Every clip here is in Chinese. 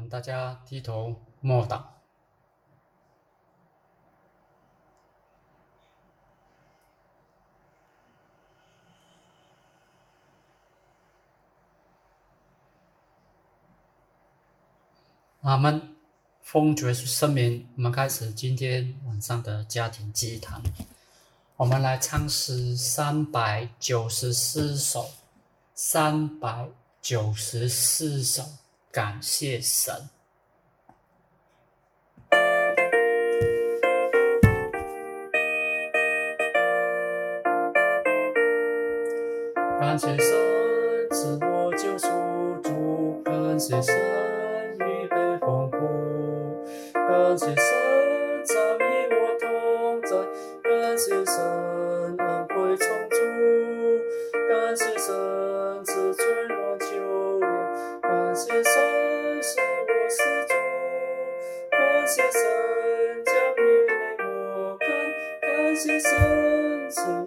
大家低头默祷。阿们，奉主耶稣圣名，我们开始今天晚上的家庭祭坛。我们来唱诗394首，394首，感谢神。感谢神赐我救赎主，感谢神预备丰富，感谢神常与我同在，感谢神恩惠充足，感谢神赐春暖秋凉，感谢神是我施主，感谢神将眼泪抹干，感谢神赐我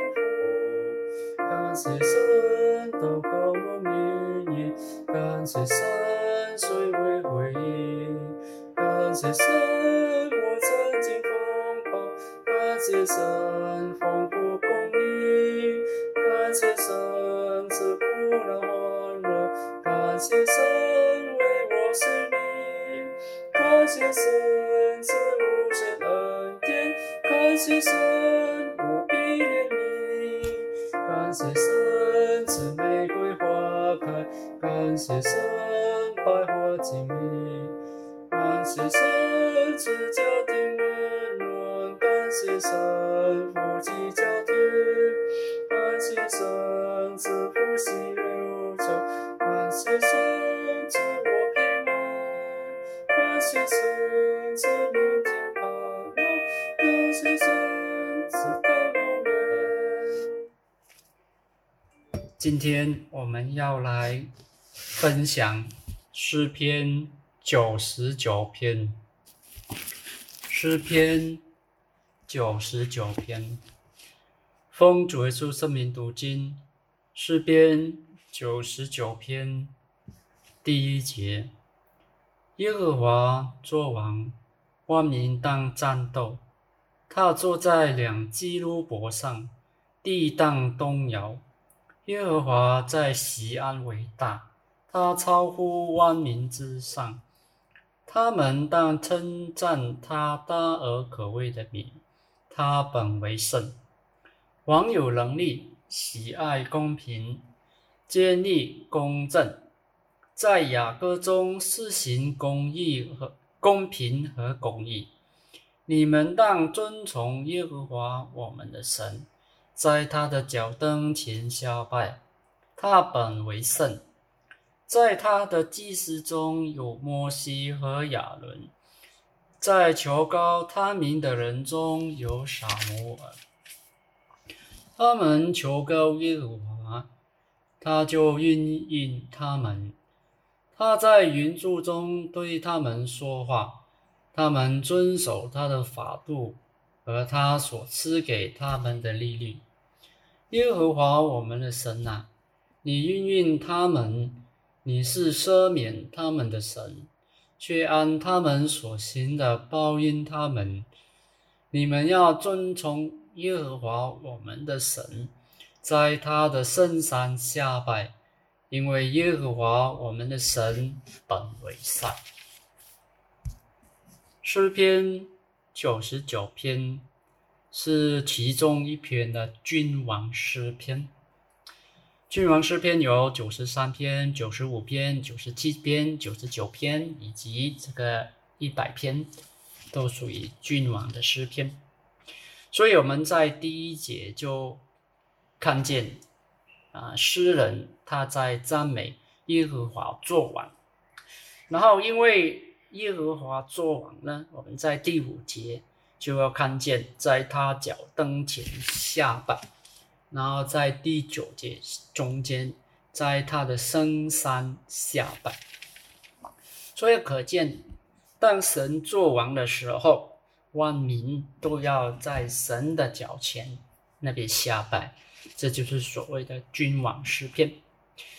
感谢神祷告我名义，感谢神虽未回应，感谢神我曾经风暴，感谢神丰富公义，感谢神赐苦难欢乐，感谢神为我生命，感谢神赐无限恩典，感谢神无比怜悯，感谢神赐玫瑰花开，感谢神百花精密，感谢神赐家庭温暖，感谢神夫妻家庭，感谢神赐福喜流走，感谢神赐我平安，感谢神赐明天盼望，感谢神赐到永远。今天我们要来分享诗篇99篇，诗篇99篇，奉主耶稣圣名读经。诗篇99篇第1节，耶和华作王，万民当战斗。他坐在两基路伯上，地当动摇。耶和华在锡安为大，他超乎万民之上。他们当称赞他大而可畏的名，他本为圣。王有能力，喜爱公平，坚立公正，在雅各中施行公平和公义。你们当遵从耶和华我们的神，在他的脚灯前下拜，他本为圣。在他的祭司中有摩西和亚伦，在求告他名的人中有撒母耳。他们求告耶和华，他就应允他们。他在云柱中对他们说话，他们遵守他的法度和他所赐给他们的律例。耶和华我们的神啊，你应允他们，你是赦免他们的神，却按他们所行的报应他们。你们要遵从耶和华我们的神，在他的圣山下拜，因为耶和华我们的神本为善。诗篇99篇是其中一篇的君王诗篇。君王诗篇有93篇、95篇、97篇、99篇以及100篇，都属于君王的诗篇。所以我们在第1节就看见诗人他在赞美耶和华作王，然后因为耶和华作王呢，我们在第5节就要看见在他脚灯前下拜，然后在第9节中间在他的圣山下拜。所以可见当神作王的时候，万民都要在神的脚前那边下拜，这就是所谓的君王诗篇。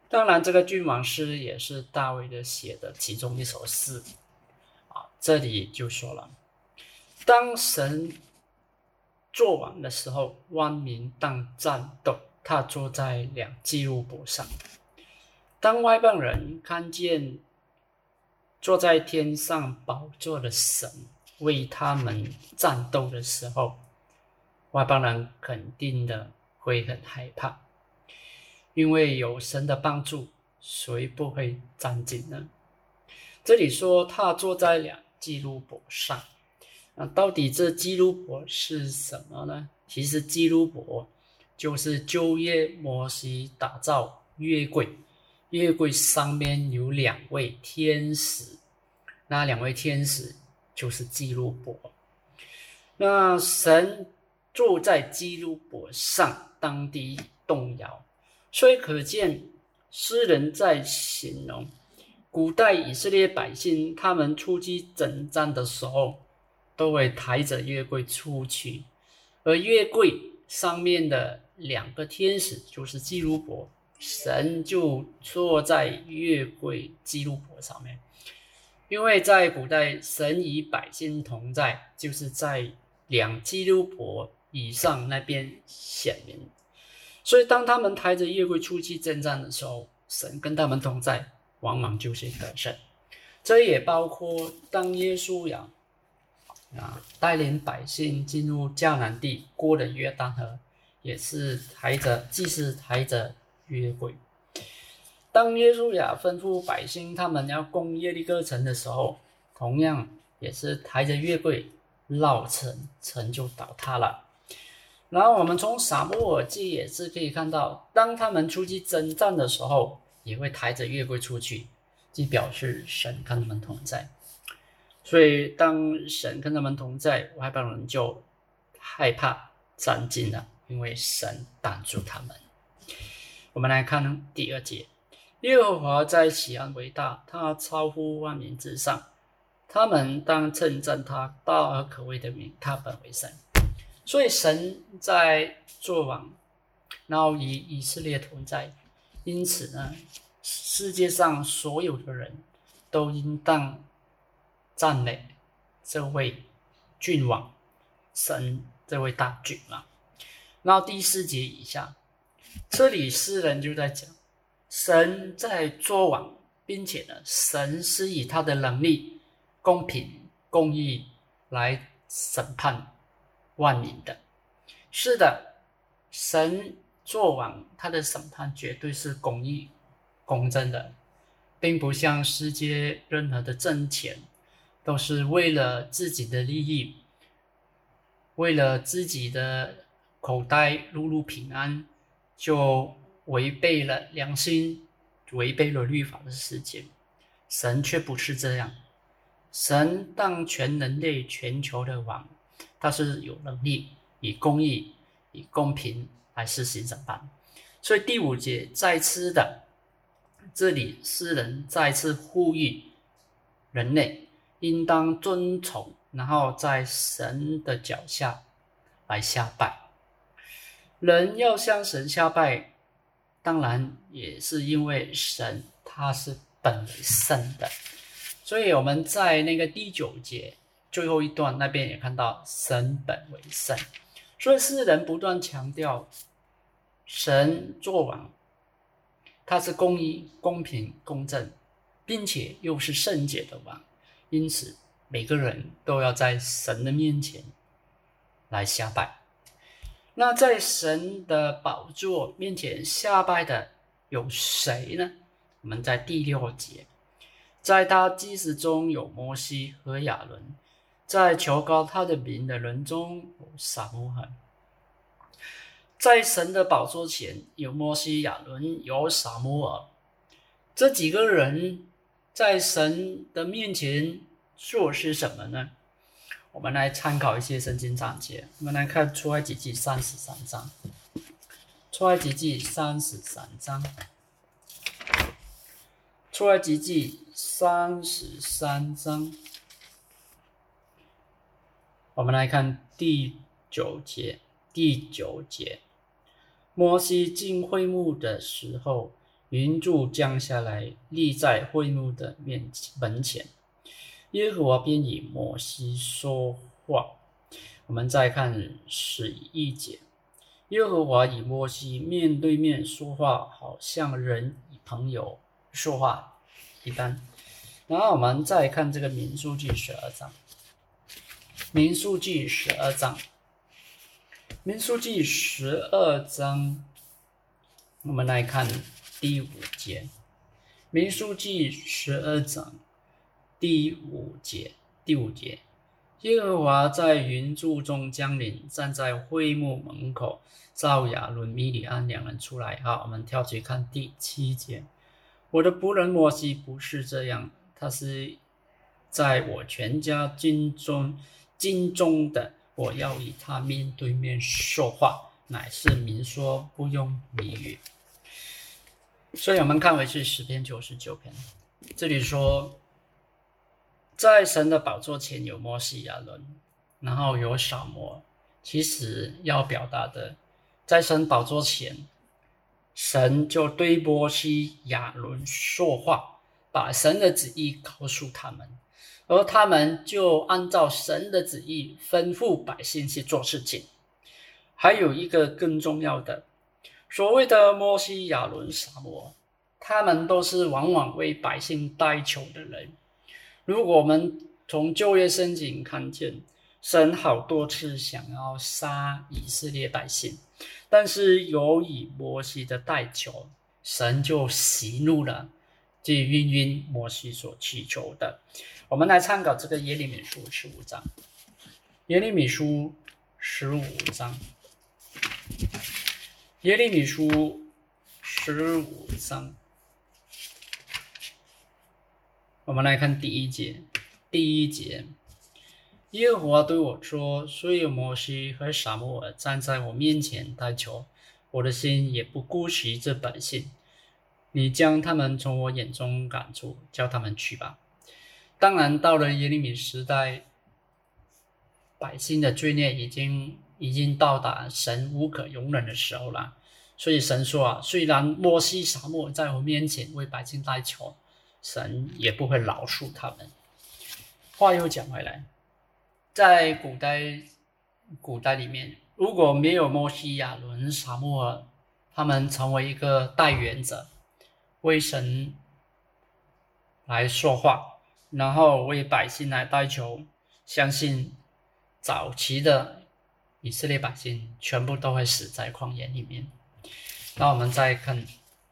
当然，这个君王诗也是大卫的写的其中一首诗啊。这里就说了，当神作王的时候，万民当战斗，他坐在两基路伯上。当外邦人看见坐在天上宝座的神为他们战斗的时候，外邦人肯定的会很害怕，因为有神的帮助，谁不会战兢呢？这里说他坐在两基路伯上，到底这基路伯是什么呢？其实基路伯就是旧约摩西打造约柜，约柜上面有两位天使，那两位天使就是基路伯。那神坐在基路伯上，当地动摇，所以可见诗人在形容古代以色列百姓他们出去征战的时候，都会抬着约柜出去，而约柜上面的两个天使就是基路伯，神就坐在约柜基路伯上面。因为在古代神与百姓同在，就是在两基路伯以上那边显明，所以当他们抬着约柜出去征战的时候，神跟他们同在，往往就是得胜。这也包括当耶稣亚带领百姓进入迦南地，过了约旦河，也是祭司抬着约柜。当耶稣亚吩咐百姓他们要攻耶利哥城的时候，同样也是抬着约柜绕城，城就倒塌了。然后我们从撒母耳记也是可以看到，当他们出去征战的时候，也会抬着约柜出去，即表示神跟他们同在。所以当神跟他们同在，外邦人就害怕战兢了，因为神帮助他们。我们来看第2节，耶和华在西安为大，他超乎万民之上，他们当称赞他大而可畏的名，他本为神。所以神在作王，然后与以色列同在，因此呢，世界上所有的人都应当赞美这位君王，神这位大君王。然后第4节以下，这里诗人就在讲，神在作王，并且呢，神是以他的能力、公平、公义来审判万民的。是的，神作王，他的审判绝对是公义、公正的，并不像世界任何的挣钱都是为了自己的利益，为了自己的口袋碌碌平安，就违背了良心，违背了律法的世界。神却不是这样，神当全人类全球的王，他是有能力以公义以公平来施行审判。所以第5节再次的，这里诗人再次呼吁人类应当遵从，然后在神的脚下来下拜。人要向神下拜，当然也是因为神他是本为圣的。所以我们在那个第9节最后一段那边也看到神本为圣。所以诗人不断强调神作王，他是公义、公平、公正，并且又是圣洁的王，因此每个人都要在神的面前来下拜。那在神的宝座面前下拜的有谁呢？我们在第6节，在他祭司中有摩西和亚伦，在求告他的名的人中有撒母耳。在神的宝座前有摩西、亚伦，有撒母耳。这几个人在神的面前做些什么呢？我们来参考一些圣经章节。我们来看出埃及记33章。出埃及记33章。出埃及记33章。我们来看第9节。摩西进会幕的时候， 云柱降下来，立在会幕的门前。耶和华便与摩西说话。我们再看11节，耶和华与摩西面对面说话，好像人与朋友说话一般。然后我们再看这个民数记12章，民数记12章，民数记12章，我们来看第5节，民数记12章第5节，耶和华在云柱中将领，站在会幕门口，召亚伦、米利暗2人出来。好，我们跳去看第7节。我的仆人摩西不是这样，他是在我全家经中的，我要与他面对面说话，乃是明说，不用谜语。所以我们看回去诗篇99篇，这里说，在神的宝座前有摩西亚伦，然后有扫摩。其实要表达的，在神宝座前，神就对摩西亚伦说话，把神的旨意告诉他们，而他们就按照神的旨意吩咐百姓去做事情。还有一个更重要的，所谓的摩西亚伦撒摩，他们都是往往为百姓代求的人。如果我们从旧约圣经看见，神好多次想要杀以色列百姓，但是由于摩西的代求，神就息怒了，去应允摩西所祈求的。我们来参考这个耶利米书15章，耶利米书15章，耶利米书15章，我们来看第1节。第1节，耶和华对我说，虽有摩西和撒母耳站在我面前代求，我的心也不顾惜这百姓，你将他们从我眼中赶出，叫他们去吧。当然到了耶利米时代，百姓的罪孽已经到达神无可容忍的时候了。所以神说虽然摩西撒母耳在我面前为百姓代求，神也不会饶恕他们。话又讲回来，在古代里面，如果没有摩西亚伦撒母耳，他们成为一个代言者，为神来说话，然后为百姓来代求，相信早期的以色列百姓全部都会死在旷野里面。那我们再看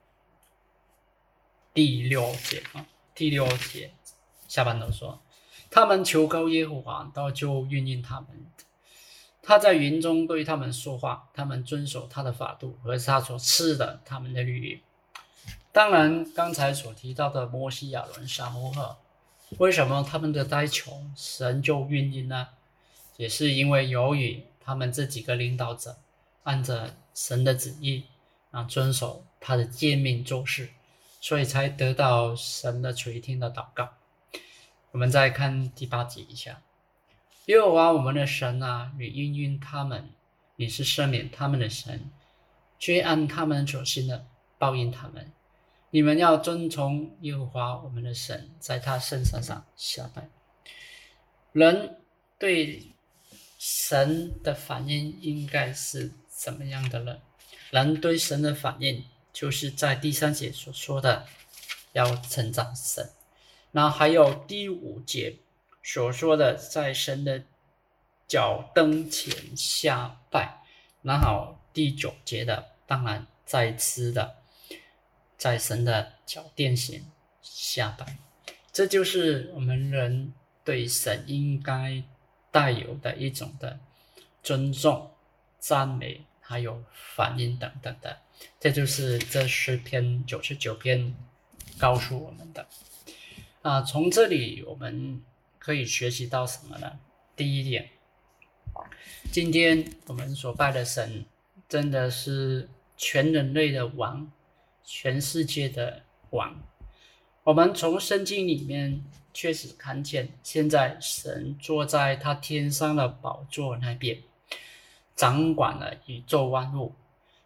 第6节，下半头说，他们求告耶和华，他就应允他们。他在云中对他们说话，他们遵守他的法度和他所赐的他们的律例。当然刚才所提到的摩西亚伦撒母耳，为什么他们的代求神就应允呢？也是因为由于他们这几个领导者按着神的旨意遵守他的诫命做事，所以才得到神的垂听的祷告。我们再看第8节一下，耶和华我们的神你应允他们，你是赦免他们的神，却按他们所行的报应他们。你们要遵从耶和华我们的神，在他圣山上下拜。人对神的反应应该是怎么样的呢？人对神的反应就是在第3节所说的要称赞神，然后还有第5节所说的在神的脚灯前下拜，然后第9节的当然再次的在神的脚殿前下拜。这就是我们人对神应该带有的一种的尊重、赞美还有反应等等的。这就是这诗篇99篇告诉我们的从这里我们可以学习到什么呢？第一点，今天我们所拜的神真的是全人类的王，全世界的王。我们从圣经里面确实看见，现在神坐在他天上的宝座那边，掌管了宇宙万物。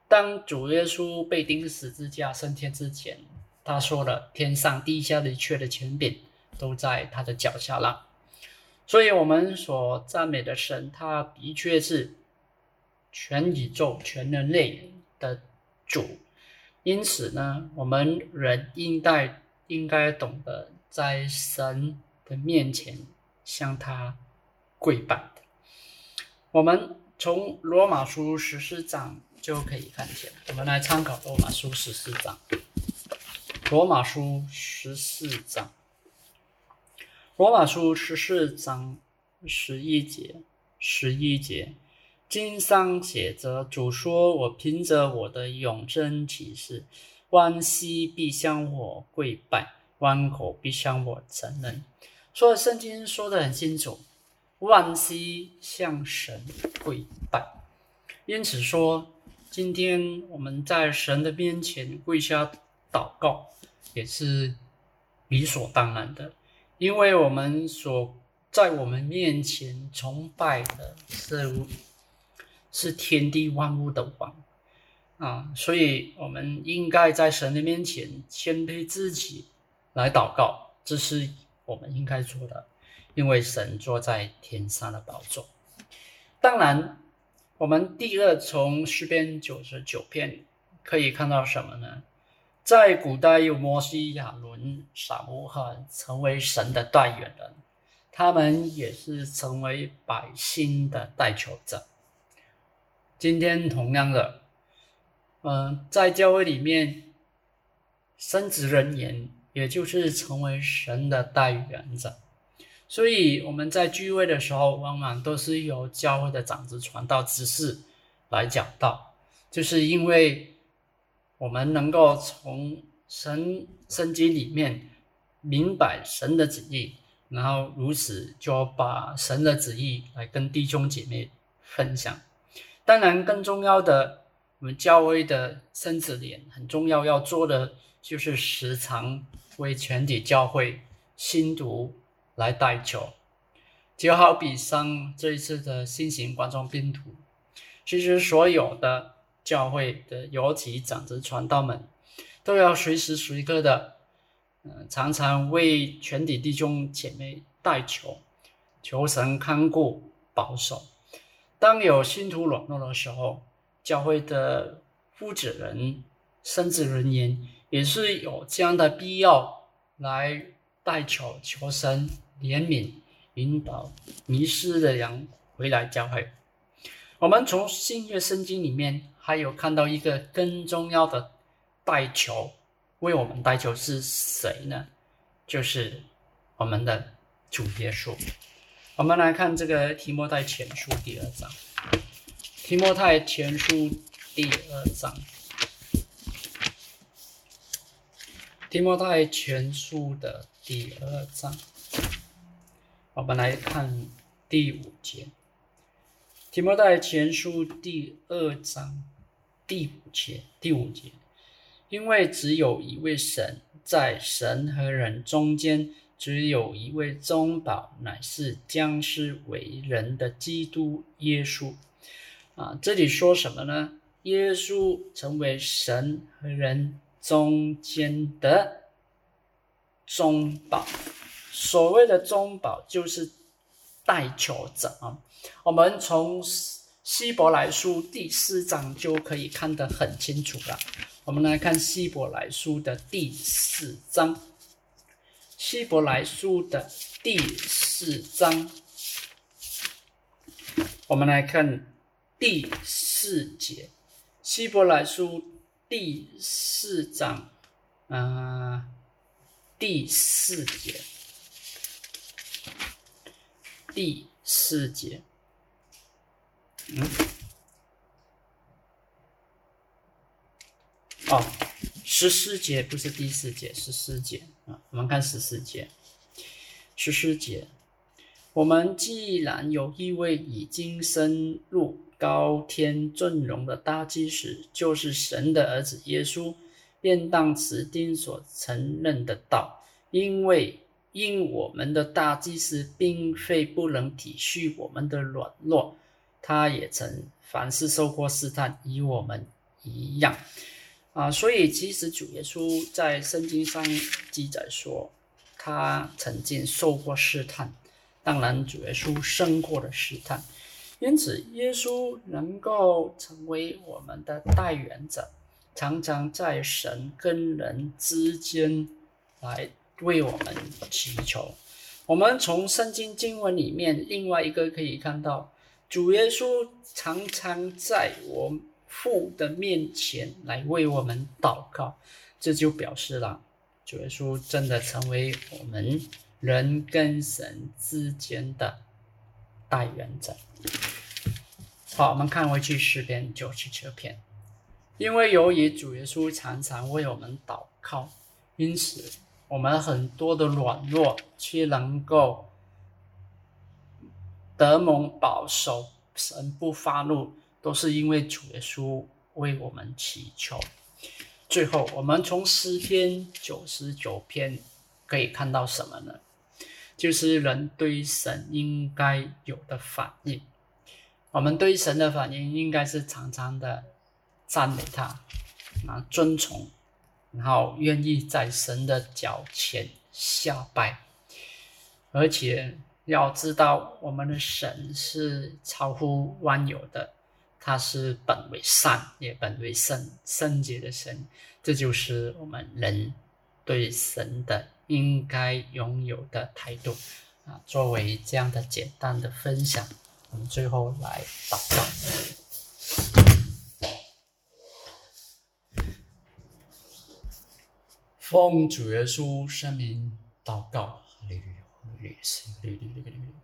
当主耶稣被钉十字架升天之前，他说了天上地下的一切的权柄都在他的脚下了。所以我们所赞美的神，他的确是全宇宙全人类的主。因此呢，我们人应该懂得在神的面前向他跪拜。我们从罗马书14章就可以看见，我们来参考罗马书14章。罗马书14章，罗马书14章11节，经上写着，主说，我凭着我的永生启示，万膝必向我跪拜，万口必向我承认。所以圣经说得很清楚，万膝向神跪拜。因此说，今天我们在神的面前跪下祷告也是理所当然的，因为我们在我们面前崇拜的是天地万物的王所以我们应该在神的面前谦卑自己来祷告，这是我们应该做的，因为神坐在天上的宝座。当然我们第二从诗篇99篇可以看到什么呢？在古代有摩西、亚伦、撒母耳成为神的代言人，他们也是成为百姓的代求者。今天同样的在教会里面，神职人员也就是成为神的代言者。所以我们在聚会的时候，往往都是由教会的长子传道执事来讲道，就是因为我们能够从圣经里面明白神的旨意，然后如此就把神的旨意来跟弟兄姐妹分享。当然更重要的，我们教会的圣子联很重要要做的就是时常为全体教会信徒来代求。就好比上这一次的新型冠状病毒，其实所有的教会的尤其长子传道们都要随时随刻的常常为全体弟兄姐妹代求，求神看顾保守。当有信徒软弱的时候，教会的负责人圣职人员也是有这样的必要来代求，求神怜悯引导迷失的人回来教会。我们从新约圣经里面还有看到一个更重要的代求，为我们代求是谁呢？就是我们的主耶稣。我们来看这个提摩太前书第2章。提摩太前书第2章。提摩太前书的第2章，我们来看第5节。提摩太前书第2章第5节，因为只有一位神，在神和人中间只有一位中保，乃是降世为人的基督耶稣。这里说什么呢？耶稣成为神和人中间的中保。所谓的中保就是代求者我们从希伯来书第4章就可以看得很清楚了。我们来看希伯来书的第4章。希伯来书的第4章，我们来看第4节。希伯来书第4章第4节，第4节14节不是第4节，14节我们看14节。14节，我们既然有一位已经升入高天尊荣的大祭司，就是神的儿子耶稣，便当持定所承认的道。因我们的大祭司并非不能体恤我们的软弱，他也曾凡事受过试探，与我们一样所以其实主耶稣在圣经上记载说，他曾经受过试探，当然主耶稣胜过了试探，因此耶稣能够成为我们的代言者，常常在神跟人之间来为我们祈求。我们从圣经经文里面另外一个可以看到，主耶稣常常在我父的面前来为我们祷告，这就表示了主耶稣真的成为我们人跟神之间的代言者。好，我们看回去诗篇99篇，因为由于主耶稣常常为我们祷告，因此我们很多的软弱却能够得蒙保守，神不发怒，都是因为主耶稣为我们祈求。最后我们从诗篇99篇可以看到什么呢？就是人对神应该有的反应。我们对神的反应应该是常常的赞美他，尊崇，然后愿意在神的脚前下拜，而且要知道我们的神是超乎万有的，他是本为善也本为圣洁的神，这就是我们人对神的应该拥有的态度作为这样的简单的分享，我们最后来祷告。奉主耶稣圣名祷告，哈利路亚，哈利路亚，哈利路亚，哈利路亚。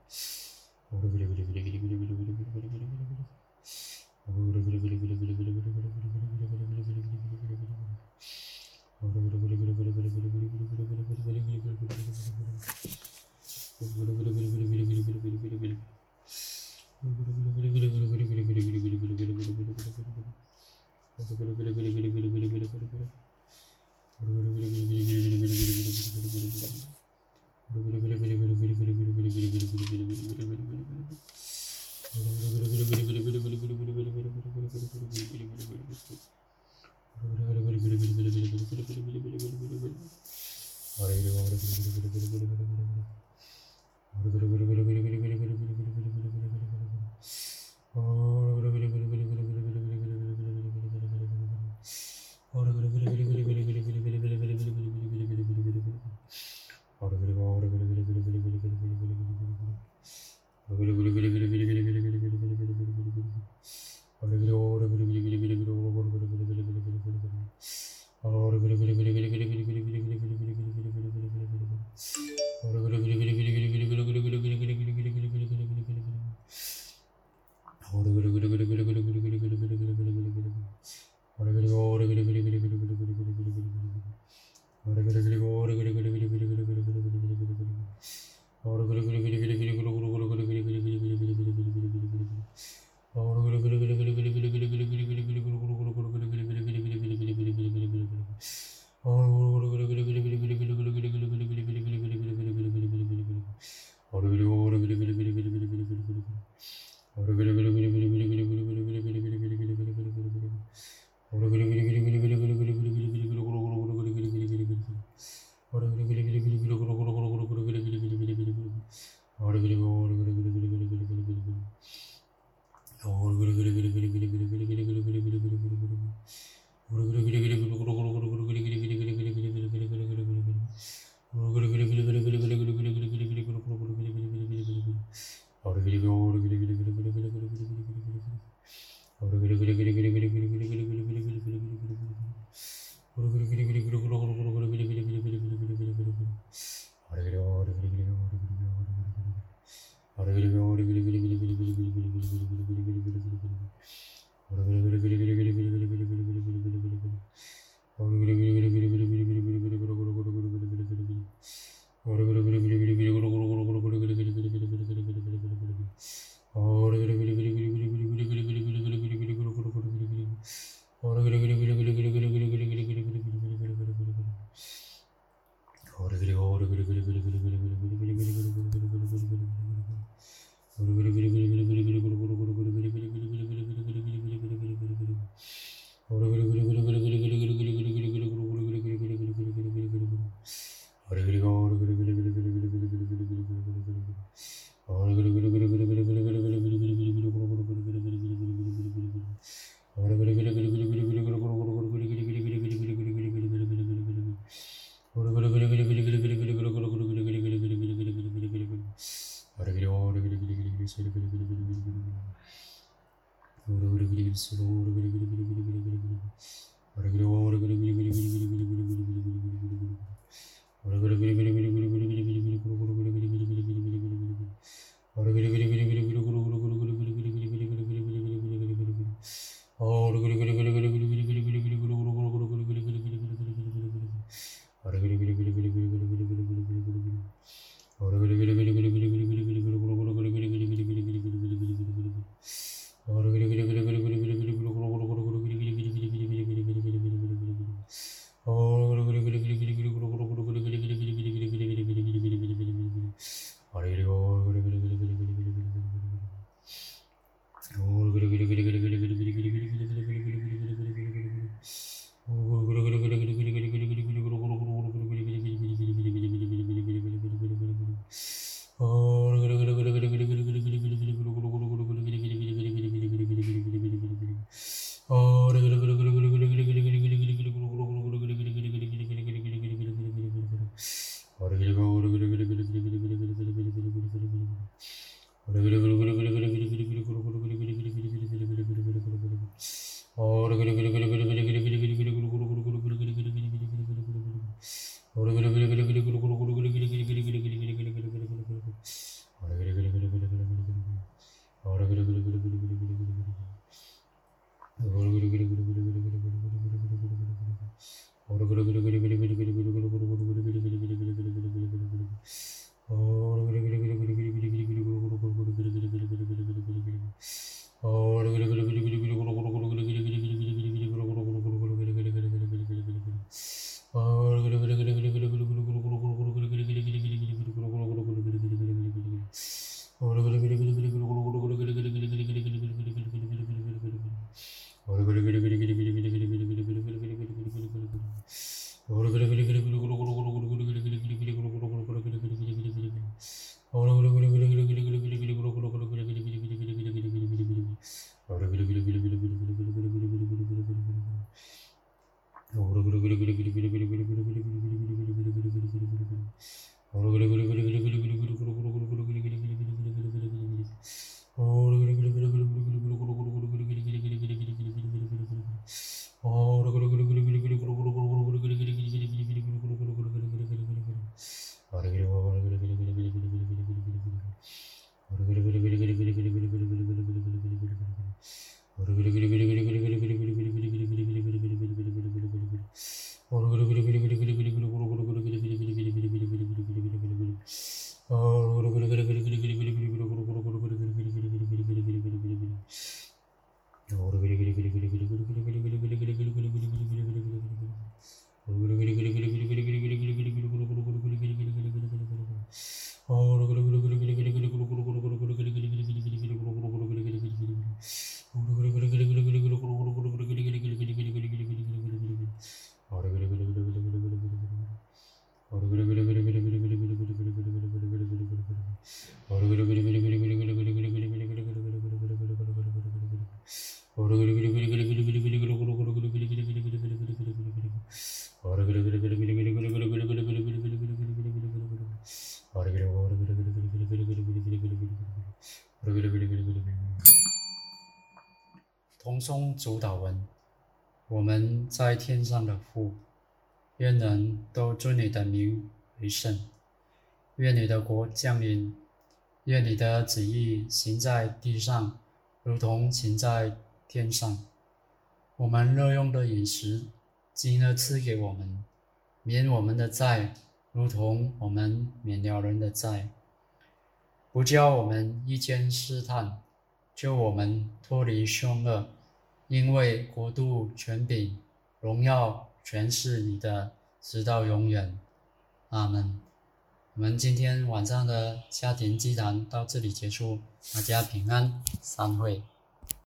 同诵主祷文。我们在天上的父，愿人都尊你的名为圣。愿你的国降临，愿你的旨意行在地上，如同行在天上。我们日用的饮食，今日赐给我们，免我们的债，如同我们免了人的债。不叫我们遇见试探，救我们脱离凶恶。因为国度、权柄、荣耀，全是你的，直到永远。阿们。我们今天晚上的家庭祭坛到这里结束，大家平安，散会。